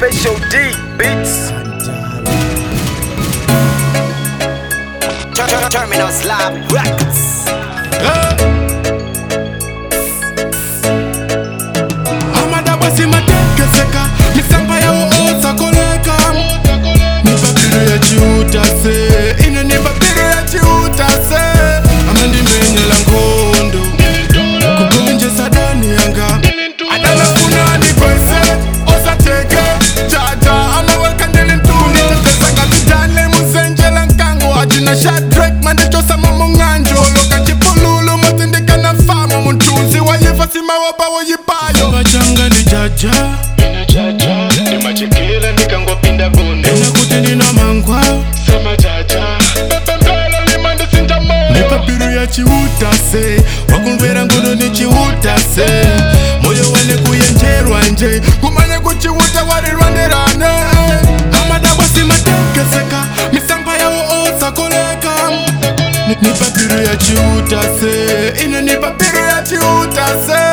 Special D Beats. Terminal Slab Records. Amada basi matekeseka misamba ya uoza koleka nipapiru ya chiuta se ina nipapiru ya chiuta se amandi menye la ngondo kukunje sadani yanga adala funani kwese osa teke jaja amaweka ndili ntuni tetesaka vitale muzenje la nkango ajina Shadrack mandichosa mamunganjo loka chipululu mutindika na fama muntunzi wayifa sima wapa woyipayo bachanga ni jaja ni machikila nikangopinda gunde ena kuti nina mangwa sema jaja pepembelo limande sinjamo nipapiru ya chiuta se wakumvera ngono ni chiuta se moyo wane kuyenjerwa nje kumane kuchiuta warirwandirane amadabwa simatekeseka misamba ya uoza koleka nipapiru ya chiuta se ina nipapiru ya chiuta se